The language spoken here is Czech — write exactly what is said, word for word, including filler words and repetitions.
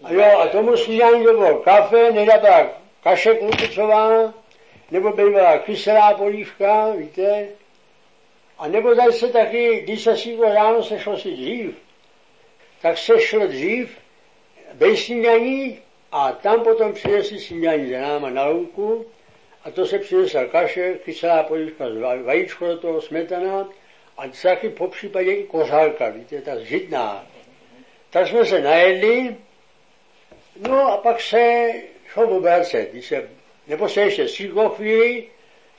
A jo, a tomu snídání to bylo kafe, nejda kaše klupicová, nebo bývala kyselá polívka, víte. A nebo tady se taky, když se si ráno se šlo si dřív, tak se šlo dřív bez snídaní a tam potom přinesli snídaní za náma na louku a to se přinesla kaše, kyselá polívka, vajíčko do toho, smetana a taky po případě i kořálka, víte, ta žitná. Tak jsme se najedli, no a pak se šlo obracet, když se, nebo se ještě stříklo chvíli